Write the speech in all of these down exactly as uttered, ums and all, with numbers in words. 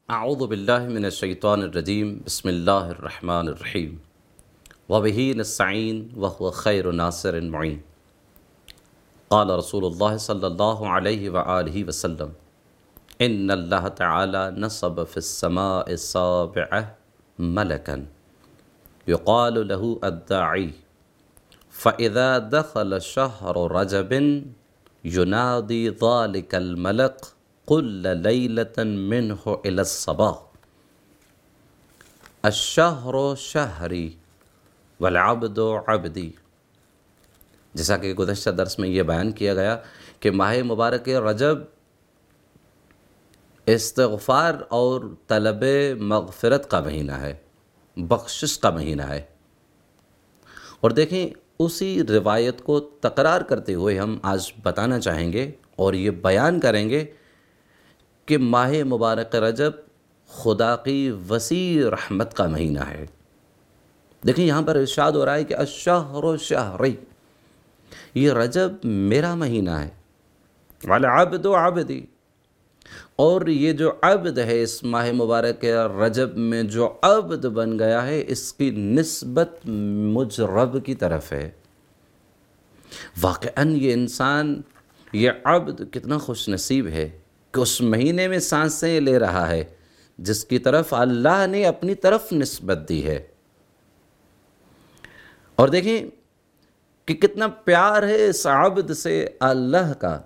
اعوذ باللہ من الشیطان الرجیم بسم اللہ الرحمن الرحیم وبہ نستعین وهو خیر ناصر معین قال رسول اللہ صلی اللہ علیہ وآلہ وسلم ان اللہ تعالی نصب فی السماء السابعہ ملکا یقال له الداعی فإذا دخل شهر رجب ينادي ذلك الملك كل ليلة منه إلى الصباح الشهر شهری والعبد عبدی۔ جیسا کہ گزشتہ درس میں یہ بیان کیا گیا کہ ماہ مبارک رجب استغفار اور طلب مغفرت کا مہینہ ہے، بخشش کا مہینہ ہے۔ اور دیکھیں اسی روایت کو تکرار کرتے ہوئے ہم آج بتانا چاہیں گے اور یہ بیان کریں گے کہ ماہ مبارک رجب خدا کی وسیع رحمت کا مہینہ ہے۔ دیکھیں یہاں پر ارشاد ہو رہا ہے کہ الشہر شہری، یہ رجب میرا مہینہ ہے، والعبد عبدی، اور یہ جو عبد ہے اس ماہ مبارک رجب میں جو عبد بن گیا ہے اس کی نسبت مجھ رب کی طرف ہے۔ واقعاً یہ انسان، یہ عبد کتنا خوش نصیب ہے کہ اس مہینے میں سانسیں لے رہا ہے جس کی طرف اللہ نے اپنی طرف نسبت دی ہے۔ اور دیکھیں کہ کتنا پیار ہے اس عبد سے اللہ کا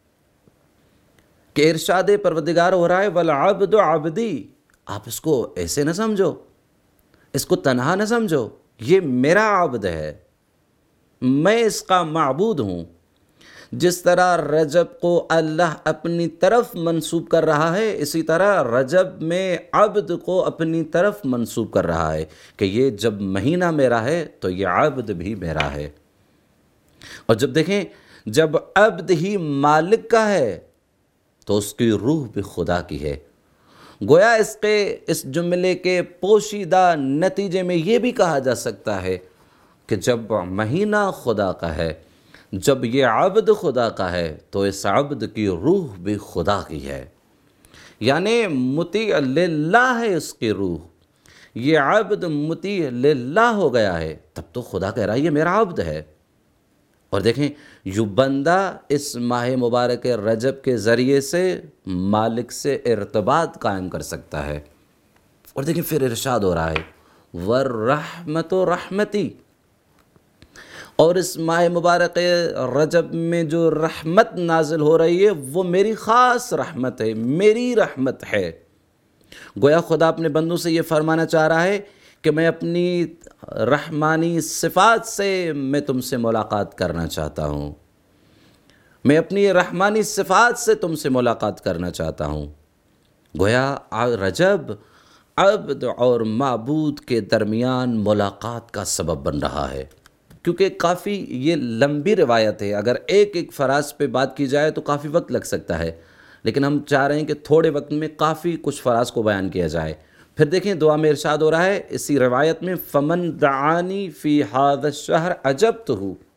کہ ارشاد پروردگار ہو رہا ہے والعبد عبدی۔ آپ اس کو ایسے نہ سمجھو، اس کو تنہا نہ سمجھو، یہ میرا عبد ہے، میں اس کا معبود ہوں۔ جس طرح رجب کو اللہ اپنی طرف منسوب کر رہا ہے، اسی طرح رجب میں عبد کو اپنی طرف منسوب کر رہا ہے کہ یہ جب مہینہ میرا ہے تو یہ عبد بھی میرا ہے۔ اور جب دیکھیں جب عبد ہی مالک کا ہے تو اس کی روح بھی خدا کی ہے۔ گویا اس کے اس جملے کے پوشیدہ نتیجے میں یہ بھی کہا جا سکتا ہے کہ جب مہینہ خدا کا ہے، جب یہ عبد خدا کا ہے تو اس عبد کی روح بھی خدا کی ہے، یعنی مطیع للہ ہے اس کی روح۔ یہ عبد مطیع للہ ہو گیا ہے، تب تو خدا کہہ رہا ہے یہ میرا عبد ہے۔ اور دیکھیں یوں بندہ اس ماہ مبارک رجب کے ذریعے سے مالک سے ارتباط قائم کر سکتا ہے۔ اور دیکھیں پھر ارشاد ہو رہا ہے والرحمت رحمتی، اور اس ماہ مبارک رجب میں جو رحمت نازل ہو رہی ہے وہ میری خاص رحمت ہے، میری رحمت ہے۔ گویا خدا اپنے بندوں سے یہ فرمانا چاہ رہا ہے کہ میں اپنی رحمانی صفات سے میں تم سے ملاقات کرنا چاہتا ہوں، میں اپنی رحمانی صفات سے تم سے ملاقات کرنا چاہتا ہوں۔ گویا رجب عبد اور معبود کے درمیان ملاقات کا سبب بن رہا ہے، کیونکہ کافی یہ لمبی روایت ہے، اگر ایک ایک فراز پہ بات کی جائے تو کافی وقت لگ سکتا ہے، لیکن ہم چاہ رہے ہیں کہ تھوڑے وقت میں کافی کچھ فراز کو بیان کیا جائے۔ پھر دیکھیں دعا میں ارشاد ہو رہا ہے اسی روایت میں فمن دعانی فی ھذا الشہر اجبتہ،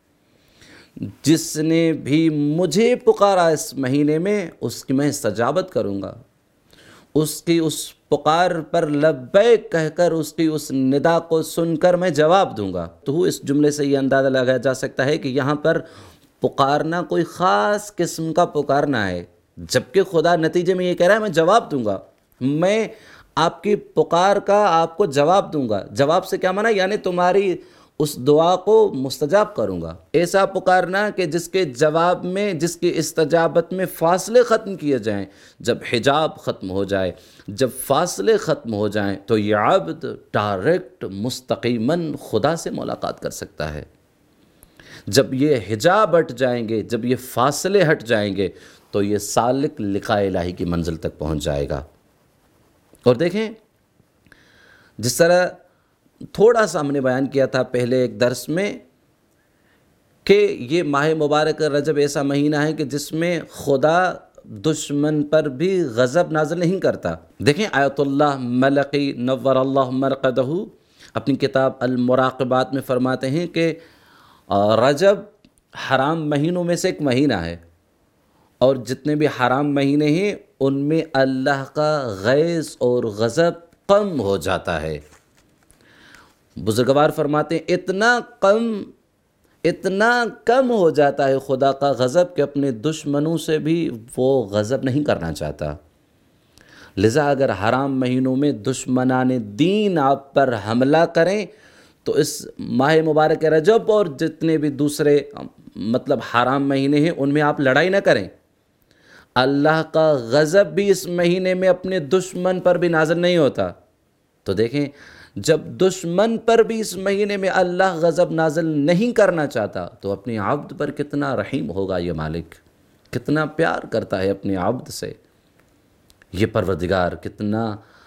جس نے بھی مجھے پکارا اس مہینے میں اس کی میں استجابت کروں گا، اس کی اس پکار پر لبیک کہہ کر اس کی اس ندا کو سن کر میں جواب دوں گا۔ تو اس جملے سے یہ اندازہ لگایا جا سکتا ہے کہ یہاں پر پکارنا کوئی خاص قسم کا پکارنا ہے، جبکہ خدا نتیجے میں یہ کہہ رہا ہے میں جواب دوں گا، میں آپ کی پکار کا آپ کو جواب دوں گا۔ جواب سے کیا معنی؟ یعنی تمہاری اس دعا کو مستجاب کروں گا۔ ایسا پکارنا کہ جس کے جواب میں، جس کی استجابت میں فاصلے ختم کیے جائیں۔ جب حجاب ختم ہو جائے، جب فاصلے ختم ہو جائیں تو یہ عبد ڈائریکٹ مستقیماً خدا سے ملاقات کر سکتا ہے۔ جب یہ حجاب ہٹ جائیں گے، جب یہ فاصلے ہٹ جائیں گے تو یہ سالک لقاء الہی کی منزل تک پہنچ جائے گا۔ اور دیکھیں جس طرح تھوڑا سا ہم نے بیان کیا تھا پہلے ایک درس میں کہ یہ ماہ مبارک رجب ایسا مہینہ ہے کہ جس میں خدا دشمن پر بھی غضب نازل نہیں کرتا۔ دیکھیں آیت اللہ ملقی نور اللہ مرقدہ اپنی کتاب المراقبات میں فرماتے ہیں کہ رجب حرام مہینوں میں سے ایک مہینہ ہے، اور جتنے بھی حرام مہینے ہیں ان میں اللہ کا غیظ اور غضب کم ہو جاتا ہے۔ بزرگوار فرماتے ہیں اتنا کم اتنا کم ہو جاتا ہے خدا کا غضب کہ اپنے دشمنوں سے بھی وہ غضب نہیں کرنا چاہتا۔ لذا اگر حرام مہینوں میں دشمنان دین آپ پر حملہ کریں تو اس ماہ مبارک رجب اور جتنے بھی دوسرے مطلب حرام مہینے ہیں ان میں آپ لڑائی نہ کریں۔ اللہ کا غضب بھی اس مہینے میں اپنے دشمن پر بھی نازل نہیں ہوتا۔ تو دیکھیں جب دشمن پر بھی اس مہینے میں اللہ غضب نازل نہیں کرنا چاہتا تو اپنے عبد پر کتنا رحیم ہوگا یہ مالک، کتنا پیار کرتا ہے اپنے عبد سے۔ یہ پروردگار کتنا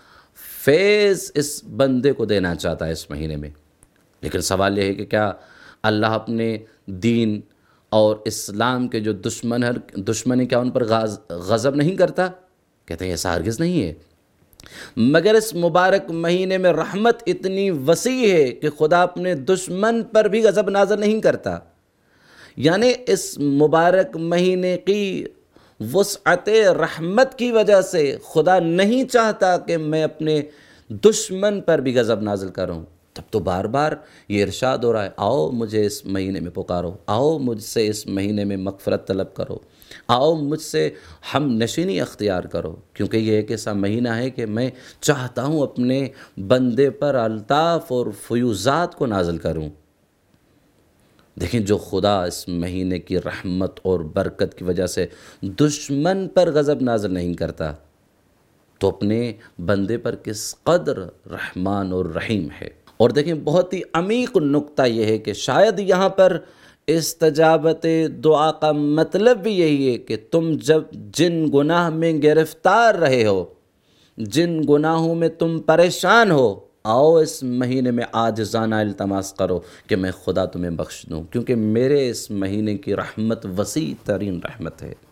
فیض اس بندے کو دینا چاہتا ہے اس مہینے میں۔ لیکن سوال یہ ہے کہ کیا اللہ اپنے دین اور اسلام کے جو دشمن دشمن ہیں کیا ان پر غضب نہیں کرتا؟ کہتے ہیں ایسا ہرگز نہیں ہے، مگر اس مبارک مہینے میں رحمت اتنی وسیع ہے کہ خدا اپنے دشمن پر بھی غضب نازل نہیں کرتا۔ یعنی اس مبارک مہینے کی وسعت رحمت کی وجہ سے خدا نہیں چاہتا کہ میں اپنے دشمن پر بھی غضب نازل کروں۔ تب تو بار بار یہ ارشاد ہو رہا ہے آؤ مجھے اس مہینے میں پکارو، آؤ مجھ سے اس مہینے میں مغفرت طلب کرو، آؤ مجھ سے ہم نشینی اختیار کرو، کیونکہ یہ ایک ایسا مہینہ ہے کہ میں چاہتا ہوں اپنے بندے پر الطاف اور فیوزات کو نازل کروں۔ دیکھیں جو خدا اس مہینے کی رحمت اور برکت کی وجہ سے دشمن پر غضب نازل نہیں کرتا تو اپنے بندے پر کس قدر رحمان اور رحیم ہے۔ اور دیکھیں بہت ہی عمیق نکتہ یہ ہے کہ شاید یہاں پر استجابت دعا کا مطلب بھی یہی ہے کہ تم جب جن گناہ میں گرفتار رہے ہو، جن گناہوں میں تم پریشان ہو، آؤ اس مہینے میں عاجزانہ التماس کرو کہ میں خدا تمہیں بخش دوں، کیونکہ میرے اس مہینے کی رحمت وسیع ترین رحمت ہے۔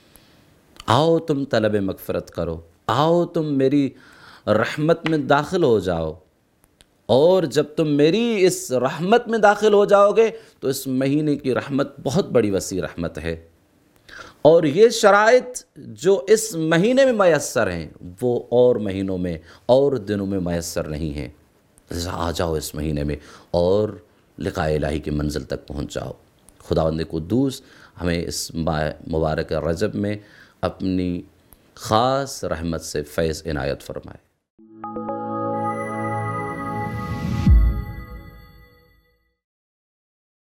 آؤ تم طلب مغفرت کرو، آؤ تم میری رحمت میں داخل ہو جاؤ، اور جب تم میری اس رحمت میں داخل ہو جاؤ گے تو اس مہینے کی رحمت بہت بڑی وسیع رحمت ہے، اور یہ شرائط جو اس مہینے میں میسر ہیں وہ اور مہینوں میں اور دنوں میں میسر نہیں ہیں۔ لذا آ جاؤ اس مہینے میں اور لقاء الہی کی منزل تک پہنچ جاؤ۔ خداوند قدوس ہمیں اس مبارک رجب میں اپنی خاص رحمت سے فیض عنایت فرمائے۔